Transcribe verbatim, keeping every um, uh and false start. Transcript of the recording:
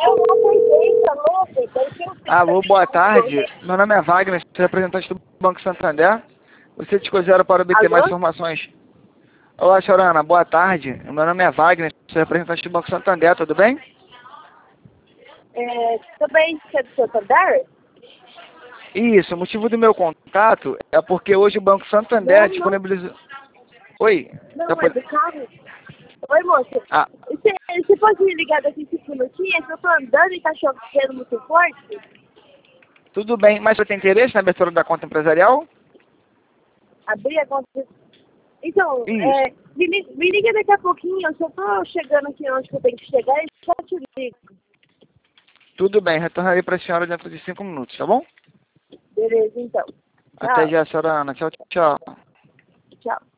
Eu não acordei, tá louco? Porque eu Alô, boa tarde. Meu nome é Wagner, sou representante do Banco Santander. Você te considera para obter Alô? mais informações? Olá, Chorana, boa tarde. Meu nome é Wagner, sou representante do Banco Santander, tudo bem? É, também você é do Santander? Isso, o motivo do meu contato é porque hoje o Banco Santander Não, não. disponibilizou... Oi? Não, Tá é pod- do carro. Oi, moça. Ah, Você, você pode me ligar daqui cinco minutinhos? Eu tô andando e tá chovendo muito forte. tudo bem, mas você tem interesse na abertura da conta empresarial? Abrir a conta. Então, Isso. é, me, li- me liga daqui a pouquinho. Eu só tô chegando aqui onde que eu tenho que chegar e já te ligo. Tudo bem, retornarei para a senhora dentro de cinco minutos, tá bom? Beleza, então. Até Tchau. já, Chorana. Tchau, tchau. Tchau.